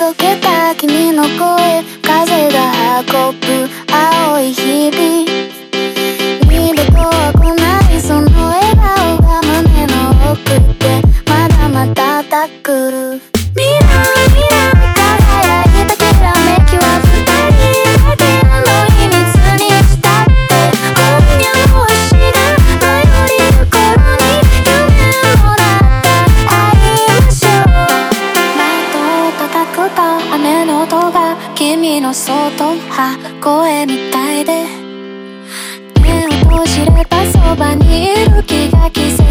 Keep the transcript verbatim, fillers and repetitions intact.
受けた君の声、風が運ぶ青い日々、二度とは来ないその笑顔が胸の奥でまだまだたくる。未来未来輝いたきらめきは二人だけの秘密にしたって、今夜の星が舞い降りる頃に夢もらった会いましょう。窓を叩くと雨の音が君のそっと声みたいで、目を閉じればそばにいる気が季節